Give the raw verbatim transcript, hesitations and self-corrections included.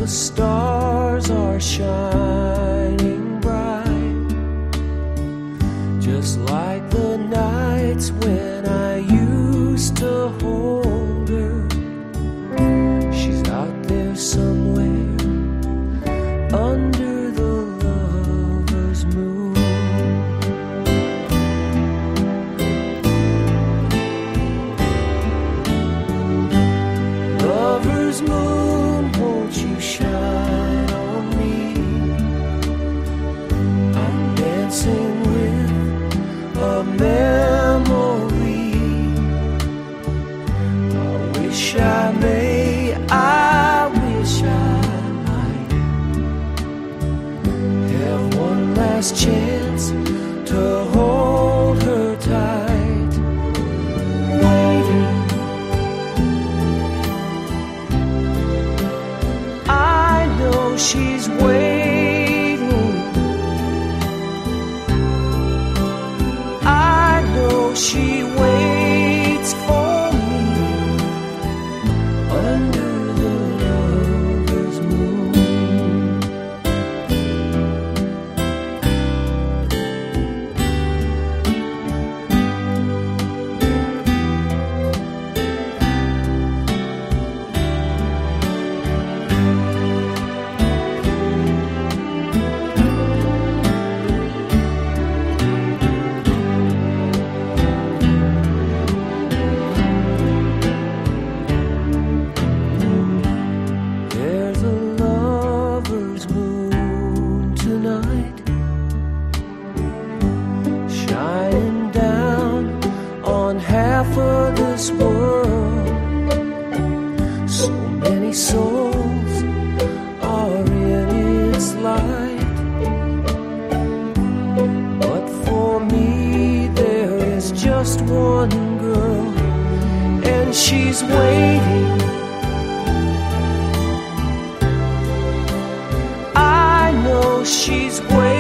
the stars are shining bright, just like the nights when I used to hold her. She's out there somewhere under the lover's moon. Lover's moon, won't you shine on me? I'm dancing with a memory. I wish I may, I wish I might have one last chance to hold her tight. Waiting, I know she's waiting. I know she waits for me under the lover's moon. There's a lover's moon tonight, shining down on half of this world. So many souls are in its light, but for me there is just one girl, and she's waiting. I know she's waiting.